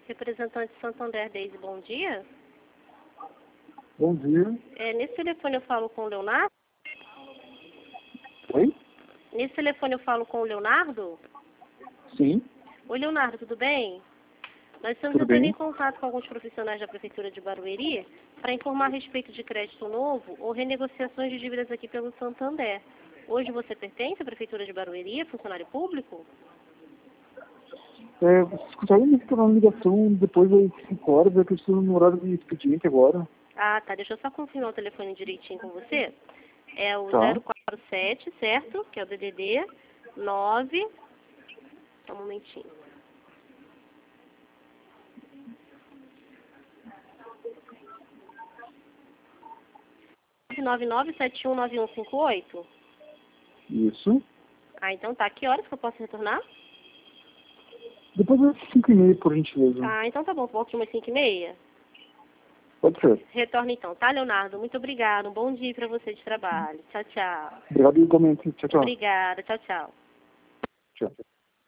Representante Santander, Deise, bom dia. Bom dia. Nesse telefone eu falo com o Leonardo? Oi? Nesse telefone eu falo com o Leonardo? Sim. Oi, Leonardo, tudo bem? Nós estamos Tudo entrando bem? em contato com alguns profissionais da Prefeitura de Barueri para informar a respeito de crédito novo ou renegociações de dívidas aqui pelo Santander. Hoje você pertence à Prefeitura de Barueri, é funcionário público? Vocês conseguem me retornar uma ligação depois das 5 horas? Eu estou no horário de expediente agora. Ah, tá. Deixa eu só confirmar o telefone direitinho com você. É o Tá. 047, certo? Que é o DDD 9. Só um momentinho. 99719158? Isso. Ah, então tá. Que horas que eu posso retornar? Depois das 5h30, por gentileza. Ah, então tá bom. Volte umas 5h30. Pode ser. Retorno então, tá, Leonardo? Muito obrigada. Um bom dia pra você de trabalho. Tchau, tchau. Obrigado igualmente. Tchau, tchau. Obrigada. Tchau, tchau. Tchau.